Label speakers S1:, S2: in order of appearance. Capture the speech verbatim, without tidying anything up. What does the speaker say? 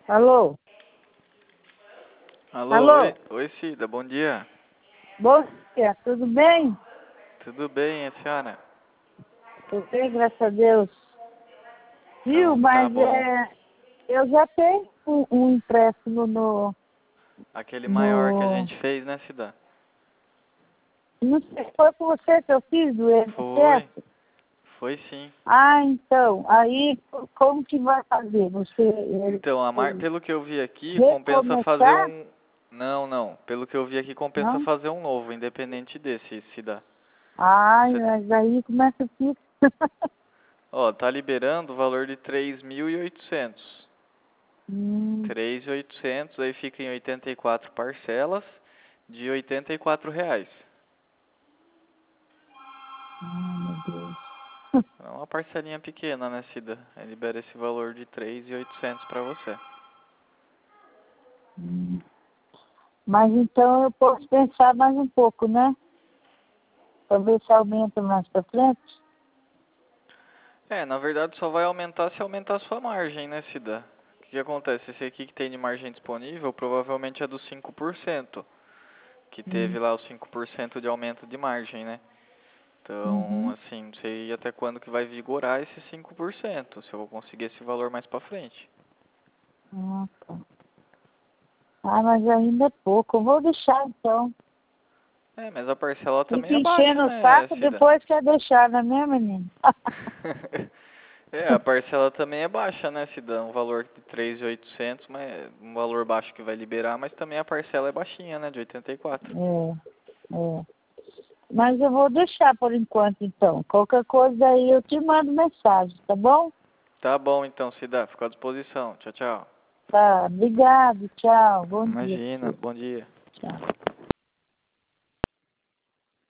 S1: Alô?
S2: Alô,
S1: Alô?
S2: oi, oi Cida, bom dia.
S1: Bom dia, tudo bem?
S2: Tudo bem, a senhora?
S1: Tudo bem, graças a Deus. Viu,
S2: Então tá
S1: mas
S2: bom.
S1: é, eu já tenho um, um empréstimo no,
S2: Aquele maior que a
S1: no...
S2: gente fez, né, Cida?
S1: Não sei, foi com você que eu fiz o
S2: Foi,
S1: I N S S?
S2: foi sim.
S1: Ah, então, aí como que vai fazer? Você
S2: Então, a mar...
S1: ele,
S2: pelo que eu vi aqui, compensa fazer
S1: recomeçar?
S2: um... Não, não. Pelo que eu vi aqui, compensa
S1: Não?
S2: fazer um novo, independente desse, Cida.
S1: Ai,
S2: Cê...
S1: mas aí como é que eu fiz?
S2: Ó, tá liberando o valor de três mil e oitocentos.
S1: hum,
S2: três mil e oitocentos, aí fica em oitenta e quatro parcelas de oitenta e quatro reais.
S1: ai, meu Deus.
S2: É uma parcelinha pequena, né, Cida? Aí libera esse valor de três mil e oitocentos pra você.
S1: Hum. Mas então eu posso pensar mais um pouco, né? Para ver se aumenta mais para frente.
S2: É, na verdade só vai aumentar se aumentar a sua margem, né, Cida? O que que acontece? Esse aqui que tem de margem disponível provavelmente é dos cinco por cento, que
S1: Hum.
S2: teve lá os cinco por cento de aumento de margem, né? Então,
S1: Uhum.
S2: assim, não sei até quando que vai vigorar esse cinco por cento, se eu vou conseguir esse valor mais pra frente.
S1: Ah, tá. Ah, mas ainda é pouco. Eu vou deixar então.
S2: É, mas a parcela também
S1: Fica
S2: é baixa,
S1: enchendo o
S2: né,
S1: saco,
S2: Cida?
S1: depois quer deixar, não é mesmo, menino?
S2: É, a parcela também é baixa, né, Cida? Um valor de três mil e oitocentos, mas um valor baixo que vai liberar, mas também a parcela é baixinha, né, de oitenta e quatro.
S1: É, é. Mas eu vou deixar por enquanto, então. Qualquer coisa aí eu te mando mensagem, tá bom?
S2: Tá bom então, Cida, fico à disposição. Tchau, tchau.
S1: Tá, obrigado, tchau. Bom dia pra
S2: Imagina,
S1: você.
S2: bom dia.
S1: Tchau.